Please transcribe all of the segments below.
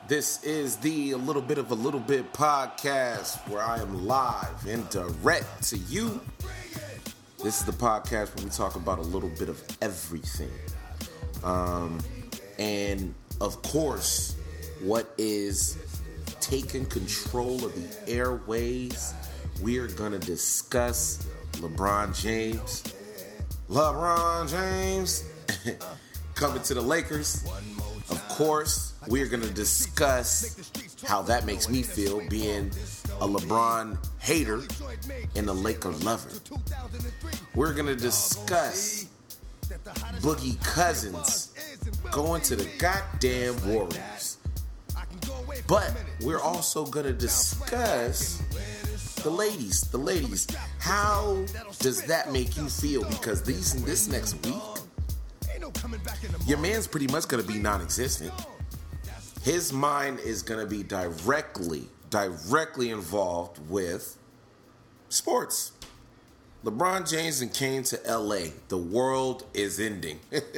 This is the A Little Bit of a Little Bit podcast where I am live and direct to you. This is the podcast where we talk about a little bit of everything. And of course, what is taking control of the airways, we're going to discuss LeBron James. Coming to the Lakers. Of course, we're going to discuss how that makes me feel being a LeBron hater and a Laker lover. We're going to discuss Boogie Cousins going to the goddamn Warriors. But we're also going to discuss the ladies. How does that make you feel? Because this next week, your man's pretty much going to be non-existent. His mind is going to be directly involved with sports. LeBron James came to LA. The world is ending.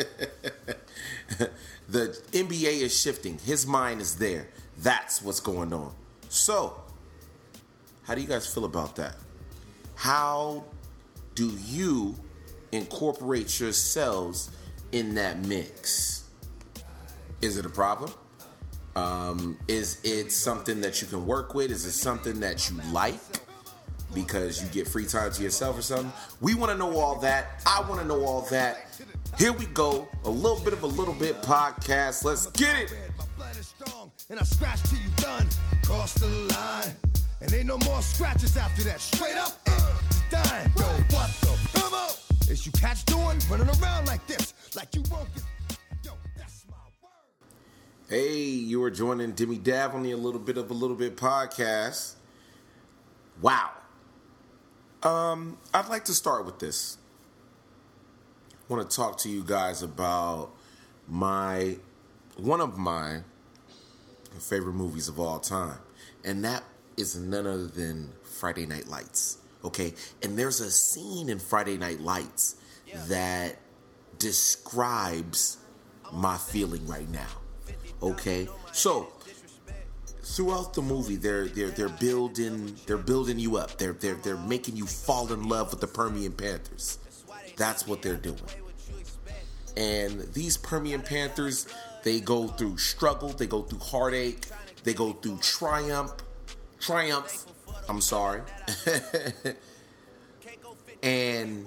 The NBA is shifting. His mind is there. That's what's going on. So, how do you guys feel about that? How do you incorporate yourselves in that mix? Is it a problem? Is it something that you can work with? Is it something that you like because you get free time to yourself or something? We want to know all that. I want to know all that. Here we go. A little bit of a little bit podcast. Let's get it. And I scratch till you done. Cross the line. And ain't no more scratches after that. Straight up, dying. Yo, what the? Come on. Is you catch doing? Running around like this. Like you won't get. Yo, that's my word. Hey, you are joining Demi Dav on the A Little Bit of a Little Bit podcast. Wow. I'd like to start with this. I want to talk to you guys about one of my favorite movies of all time. And that is none other than Friday Night Lights. Okay? And there's a scene in Friday Night Lights that describes my feeling right now. Okay? So, throughout the movie, they're building you up. They're making you fall in love with the Permian Panthers. That's what they're doing. And these Permian Panthers, they go through struggle, they go through heartache, they go through triumph. I'm sorry. And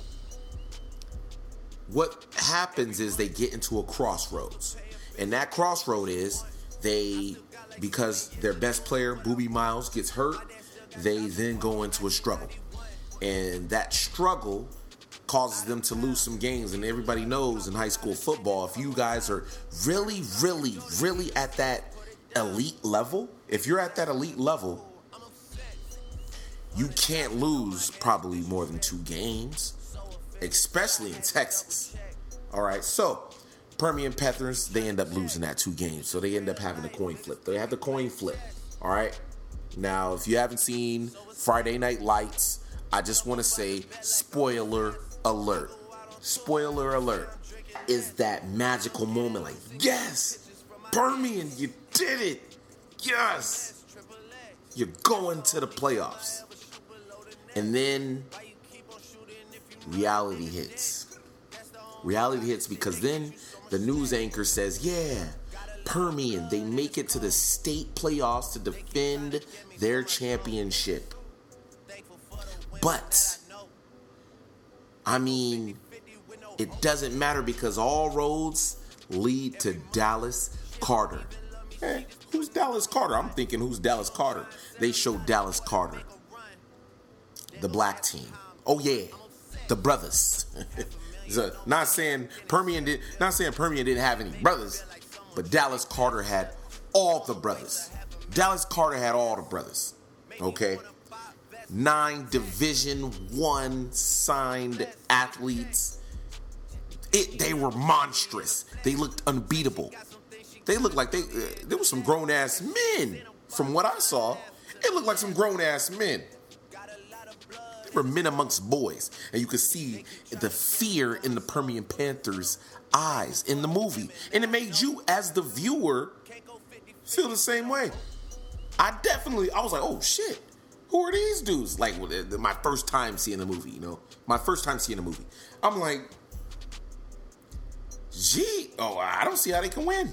what happens is they get into a crossroads. And that crossroad is because their best player, Boobie Miles, gets hurt, they then go into a struggle. And that struggle causes them to lose some games. And everybody knows in high school football, if you guys are really, really, really at that elite level, if you're at that elite level, you can't lose probably more than 2 games, especially in Texas. All right, so Permian Panthers, they end up losing that 2 games. So they end up having a coin flip. They have the coin flip. All right. Now, if you haven't seen Friday Night Lights, I just want to say, spoiler alert. Spoiler alert is that magical moment. Like, yes, Permian, you did it. Yes. You're going to the playoffs. And then reality hits. Reality hits because then the news anchor says, yeah, Permian, they make it to the state playoffs to defend their championship. But, I mean, it doesn't matter because all roads lead to Dallas Carter. Hey, who's Dallas Carter? I'm thinking, who's Dallas Carter? They show Dallas Carter, the black team. Oh yeah, the brothers. So, not saying Permian didn't have any brothers, but Dallas Carter had all the brothers. Dallas Carter had all the brothers. Okay, 9 Division I signed athletes. They were monstrous. They looked unbeatable. They looked like there were some grown ass men. From what I saw, it looked like some grown ass men. They were men amongst boys, and you could see the fear in the Permian Panthers' eyes in the movie, and it made you, as the viewer, feel the same way. I was like, oh shit, who are these dudes? Like, my first time seeing the movie, I'm like, I don't see how they can win.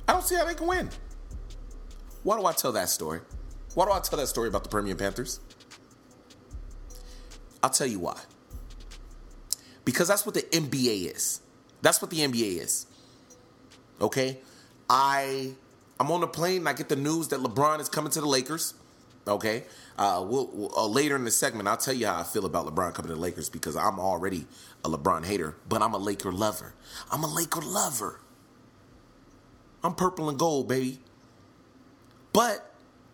Why do I tell that story? Why do I tell that story about the Permian Panthers? I'll tell you why. Because that's what the NBA is. Okay? I'm on the plane and I get the news that LeBron is coming to the Lakers. Okay? We'll later in the segment, I'll tell you how I feel about LeBron coming to the Lakers because I'm already a LeBron hater, but I'm a Laker lover. I'm purple and gold, baby. But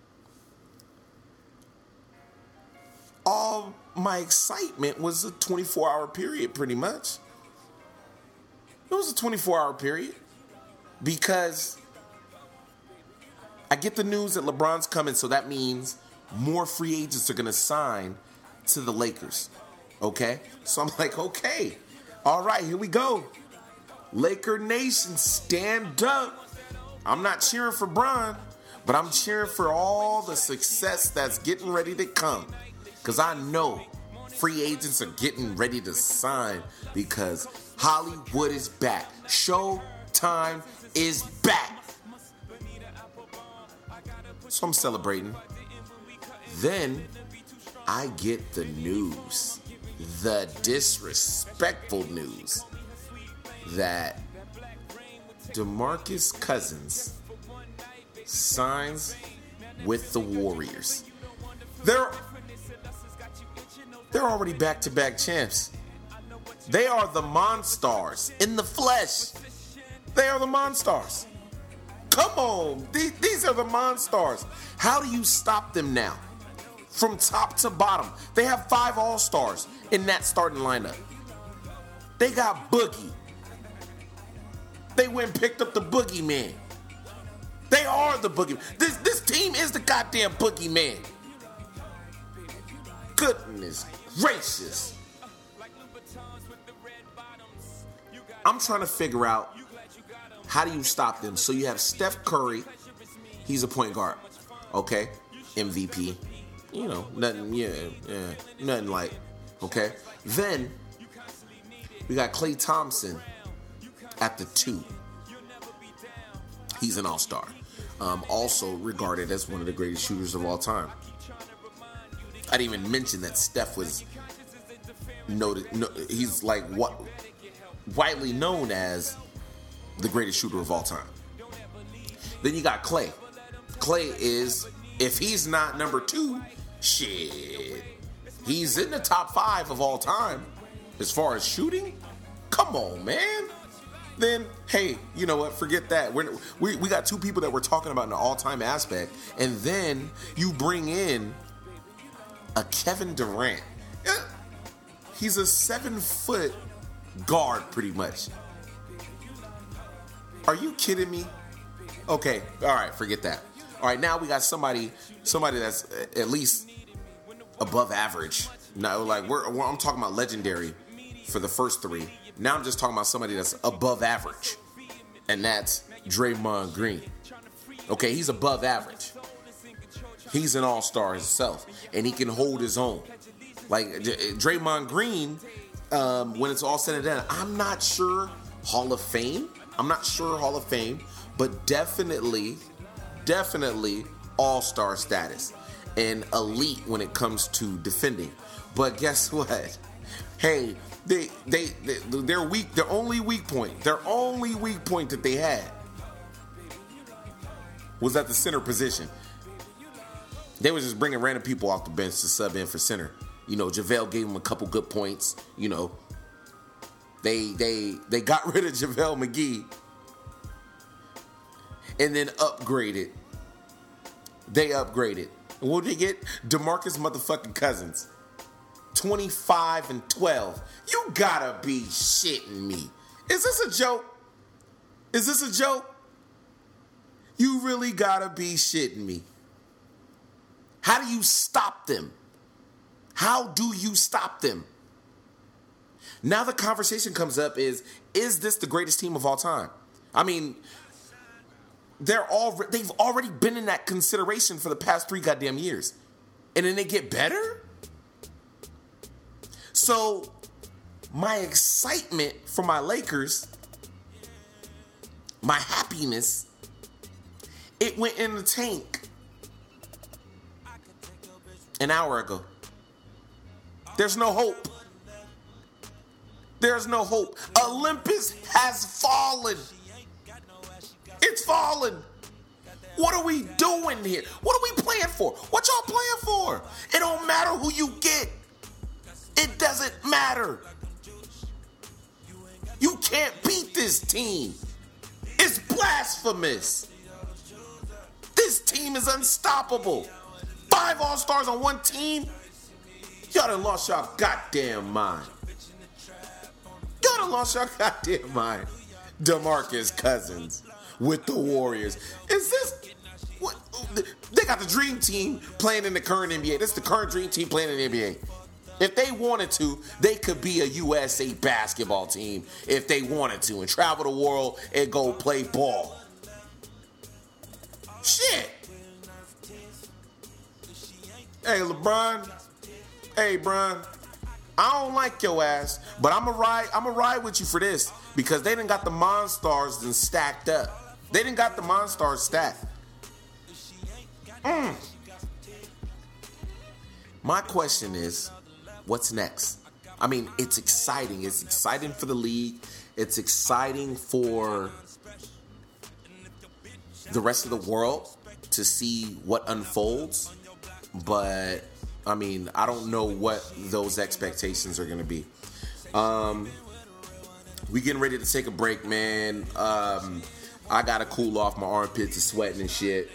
all my excitement was a 24-hour period, pretty much. It was a 24-hour period because I get the news that LeBron's coming, so that means more free agents are going to sign to the Lakers. Okay? So I'm like, okay. All right, here we go. Laker Nation, stand up. I'm not cheering for Bron, but I'm cheering for all the success that's getting ready to come. Because I know free agents are getting ready to sign because Hollywood is back. Showtime is back. So I'm celebrating. Then I get the news, the disrespectful news, that DeMarcus Cousins signs with the Warriors. They're already back-to-back champs. They are the Monstars in the flesh. They are the Monstars. Come on. These are the Monstars. How do you stop them now? From top to bottom. They have 5 All-Stars in that starting lineup. They got Boogie. They went and picked up the Boogeyman. They are the Boogeyman. This team is the goddamn Boogeyman. Goodness gracious. I'm trying to figure out how do you stop them. So you have Steph Curry. He's a point guard. Okay? MVP. You know, nothing like, okay? Then we got Klay Thompson at the 2. He's an all-star. Also regarded as one of the greatest shooters of all time. I didn't even mention that Steph was noted. He's like what widely known as the greatest shooter of all time. Then you got Klay. Klay is, if he's not number 2, shit, he's in the top 5 of all time as far as shooting. Come on, man. Then, hey, you know what? Forget that. We got 2 people that we're talking about in the all-time aspect, and then you bring in a Kevin Durant. He's a 7-foot guard, pretty much. Are you kidding me? Okay, all right, forget that. All right, now we got somebody that's at least above average. Now, like I'm talking about legendary for the first 3. Now I'm just talking about somebody that's above average, and that's Draymond Green. Okay, he's above average. He's an all-star himself, and he can hold his own. Like Draymond Green, when it's all said and done, I'm not sure Hall of Fame, but definitely all-star status and elite when it comes to defending. But guess what? Hey, they're weak. Their only weak point that they had was at the center position. They was just bringing random people off the bench to sub in for center. You know, JaVale gave them a couple good points. You know, they got rid of JaVale McGee and then upgraded. They upgraded. And what did they get? DeMarcus motherfucking Cousins. 25 and 12. You gotta be shitting me. Is this a joke? You really gotta be shitting me. How do you stop them? Now the conversation comes up is this the greatest team of all time? I mean, they've already been in that consideration for the past 3 goddamn years. And then they get better? So, my excitement for my Lakers, my happiness, it went in the tank an hour ago. There's no hope. There's no hope. Olympus has fallen. It's fallen. What are we doing here? What are we playing for? What y'all playing for? It don't matter who you get. It doesn't matter. You can't beat this team. It's blasphemous. This team is unstoppable. 5 All-Stars on one team? Y'all done lost y'all goddamn mind. Y'all done lost y'all goddamn mind. DeMarcus Cousins with the Warriors. Is this... What? They got the dream team playing in the current NBA. This is the current dream team playing in the NBA. If they wanted to, they could be a USA basketball team if they wanted to and travel the world and go play ball. Shit. Hey, LeBron. Hey, Bron. I don't like your ass, but I'm gonna ride with you for this because they done got the Monstars and stacked up. They done got the Monstars stacked. My question is, what's next? I mean, it's exciting. It's exciting for the league. It's exciting for the rest of the world to see what unfolds. But, I mean, I don't know what those expectations are going to be. We getting ready to take a break, man. I got to cool off. My armpits are sweating and shit.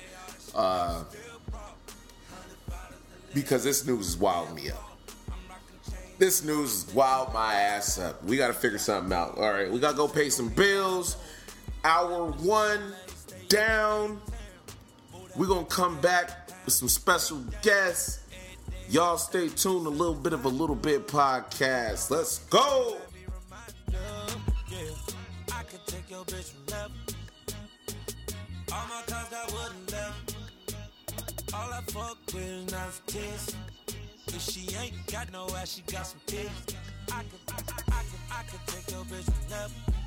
Because this news is wilding me up. This news is wild my ass up. We got to figure something out. All right, we got to go pay some bills. Hour 1 down. We're going to come back with some special guests. Y'all stay tuned. A little bit podcast. Let's go. All I fuck with enough kiss. If she ain't got no ass, she got some tits. I could take your bitch whenever.